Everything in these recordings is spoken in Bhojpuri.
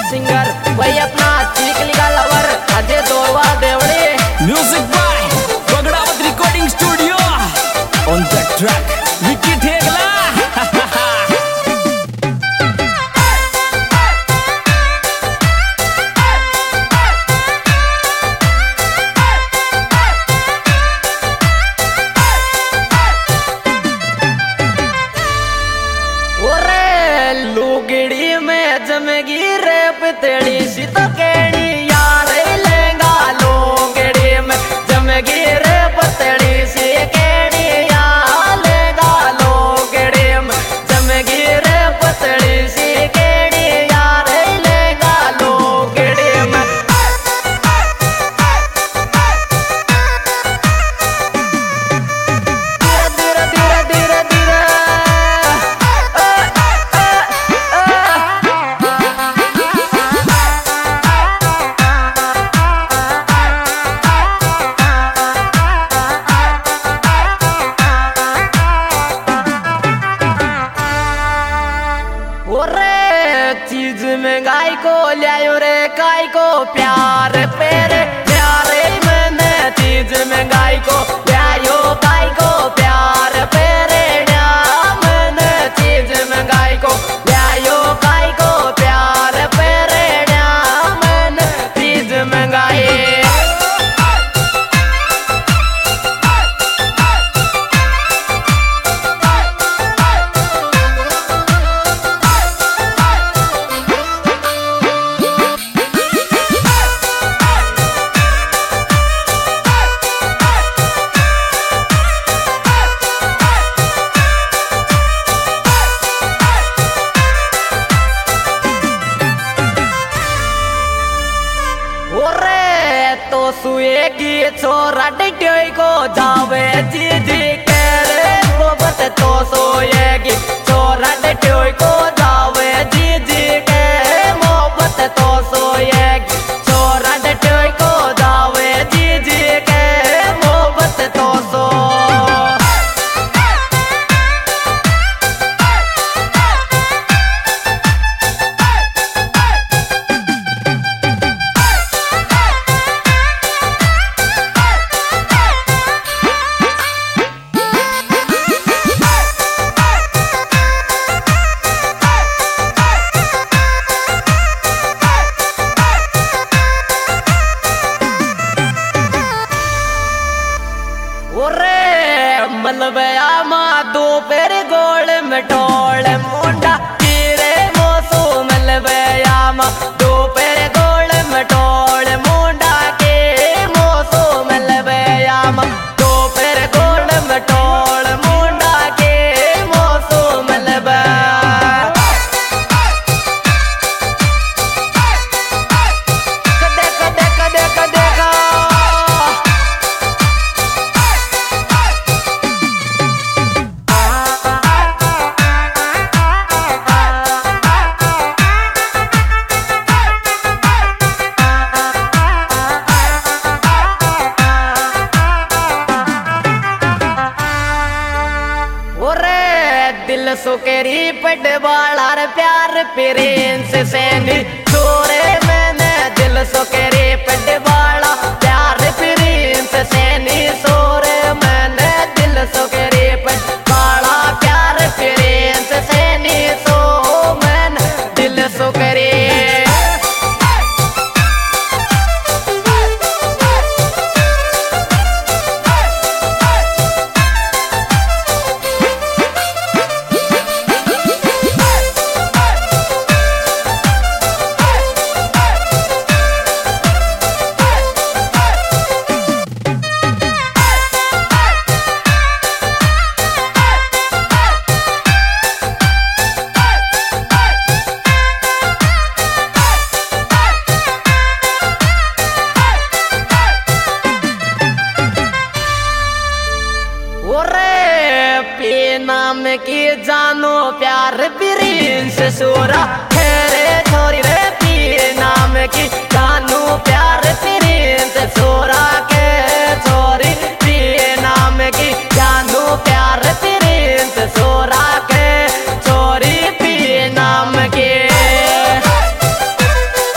सिंगर वही अपना चिकली का लवर अजय दोरवा देवड़े। Music by Bagdawat recording studio. On the track Vicky Thegla. लुगड़ी में जमगी रे पतड़ी सी तो केड़ी यार लेंगा लुगड़ी में जमगी रे पतड़ी सी केड़ी यार लेंगा लुगड़ी में जमगी रे पतड़ी सी केड़ी यार लेंगा लुगड़ी में। धीरे धीरे धीरे धीरे चीज में गाय को लियायो रे गाय को प्यार पेरे प्यारे मैंने चीज में गाय को लियायो गाय को प्यार पेरे मैंने चीज में गाय को लियायो गाय को प्यार पेरे मैंने चीज में गाय। तो सुएगी छोरा डिटोई को जावे जी जी के रे मोहब्बत तो सोएगी छोरा डिटोई को जावे जी जी के मोहब्बत तो सोएगी छोरा डिटोई को जावे जी जी के मोहब्बत तो सो। मलबया मा दोपहर गोल मटोल मुंडा तेरे मोसो मलबया मा दोपहर गोल मटोल मुंडा के मोसो मलबया मा दोपहर गोल मटोल मुंडा के मोसो मलबया। कदे कदे कदे कदे का दिल सुकेरी पटवाला प्यार प्रिंस सैनी छोरे मैंने दिल सुकेरी पटवाला प्यार प्रिंस सैनी सोरे मैंने दिल सुकेरी पटवाला प्यार प्रिंस सैनी सो मैंने दिल सुकेरी। नाम की जानो प्यार प्रिंस सोरा तेरे छोरी रे पीर नाम की जानो प्यार प्रिंस सोरा के छोरी पीर नाम की जानो प्यार प्रिंस सोरा के छोरी पीर नाम की।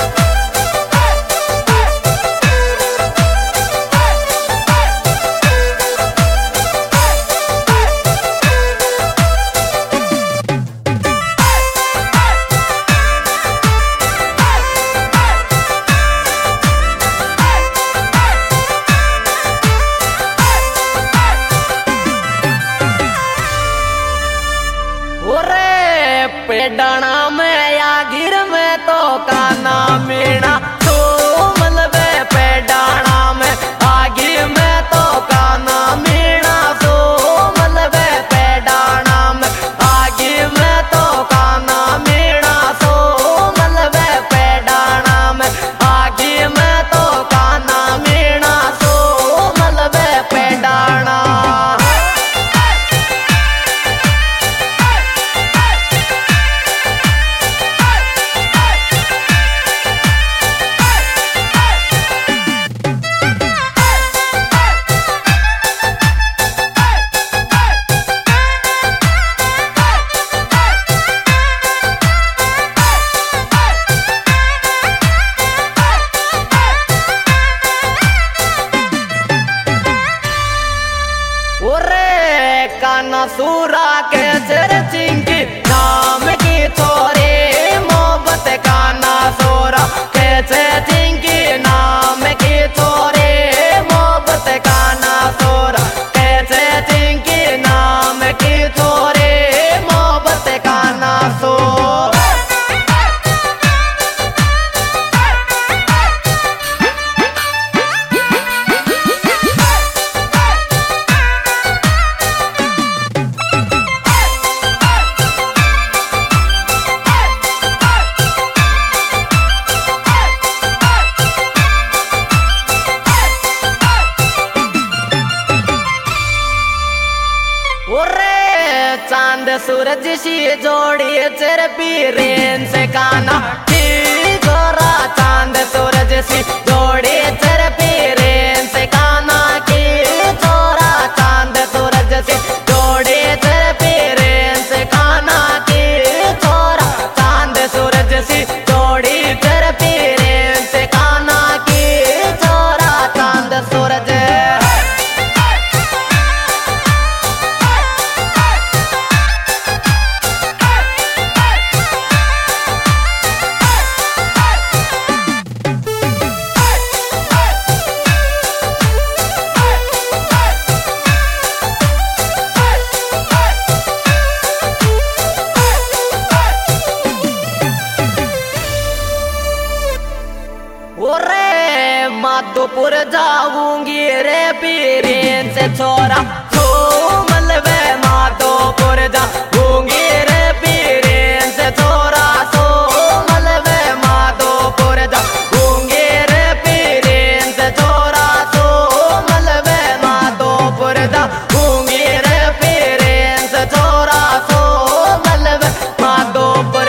ओरे पेडाना में या गिर में तो काना मीणा तो मलबे पेडाना में आगी में तो काना मीणा तो मलबे पेडाना में आगी में तो काना मीणा तो मलबे पेडाना में आगी में तो काना मीणा तो मलबे पेडाना। काना सूरा के सिर चिंकी नाम की छोरे मोहब्बत काना सूरा कैसे चिंकी नाम की छोरे मोहब्बत काना सूरा कैसे चिंकी नाम की छोरे मोहब्बत काना सूरा। चांद सूरज सी जोड़ी चर पीरेन से काना गोरा चांद सूरज सी जोड़ी चर पीरेन से काना की छोरा चांद सूरज सी जोड़ी चर पीरेन से काना की छोरा चांद सूरज सी जोड़ी चर पीरेन से काना की छोरा चांद सूरज। माधोपुर जाऊंगी रे पीरेन से छोरा तो मलबे माधोपुर जाऊंगी रे पीरेन से छोरा तो मलबे माधोपुर जाऊंगी रे पीरेन से छोरा तो मलबे माधोपुर जाऊंगी रे पीरेन से छोरा तो मलबे माधोपुर।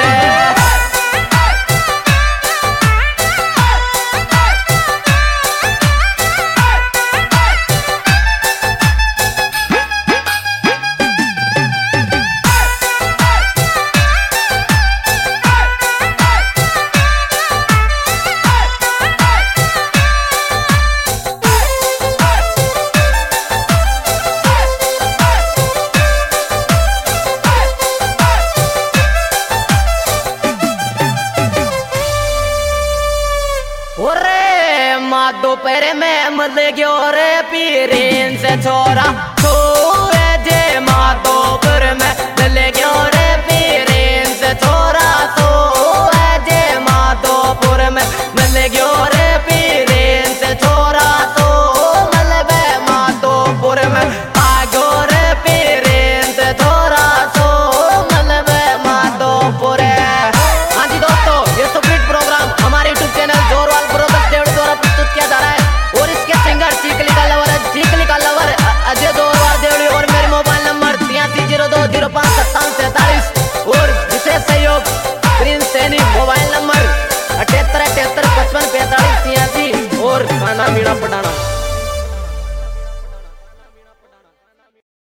दोपहर में मल गयो रे पीरेन से छोरा तो जे माधोपुर में